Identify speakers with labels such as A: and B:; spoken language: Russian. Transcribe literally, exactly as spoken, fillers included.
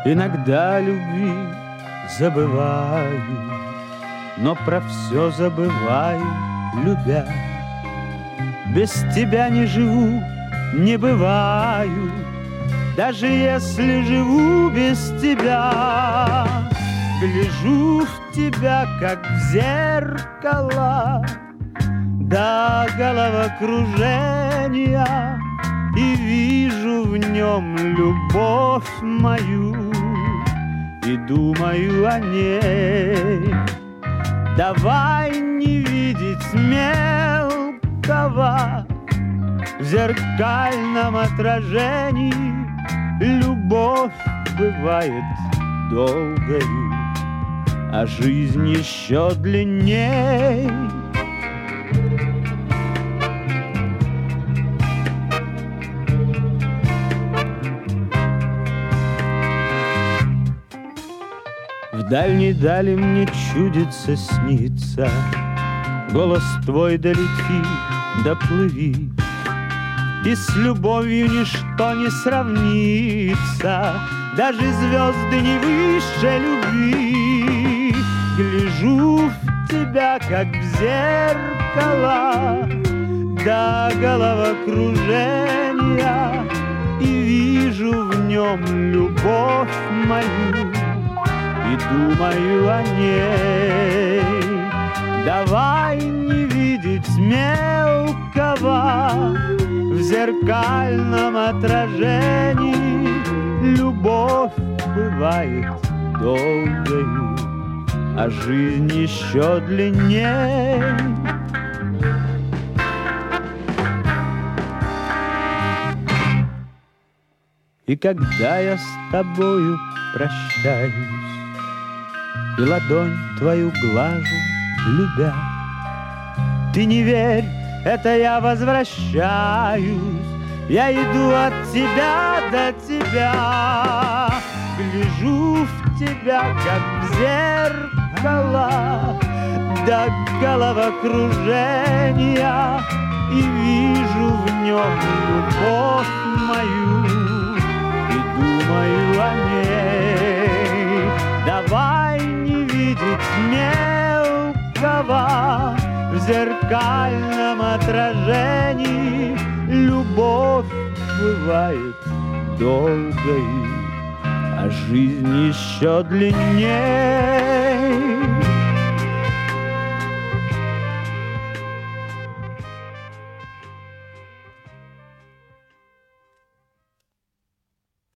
A: Иногда любви забываю, но про все забываю, любя. Без тебя не живу, не бываю, даже если живу без тебя. Гляжу в тебя, как в зеркало, до головокружения, и вижу в нем любовь мою, и думаю о ней. Давай не видеть мелкого в зеркальном отражении. Любовь бывает долгою, а жизнь еще длинней. В дальней дали мне чудится, снится, голос твой долети, доплыви, и с любовью ничто не сравнится, даже звезды не выше любви. Гляжу в тебя, как в зеркало, до головокружения, и вижу в нем любовь мою, и думаю о ней. Давай не видеть мелкого в зеркальном отражении. Любовь бывает долгою, а жизнь еще длинней. И когда я с тобою прощаюсь и ладонь твою глажу, любя, ты не верь, это я возвращаюсь, я иду от тебя до тебя. Гляжу в тебя, как в зеркало, до головокружения, и вижу в нем любовь мою, и думаю о ней. Давай не видеть мелкого в зеркальном отражении. Любовь бывает долгой, а жизнь еще длиннее.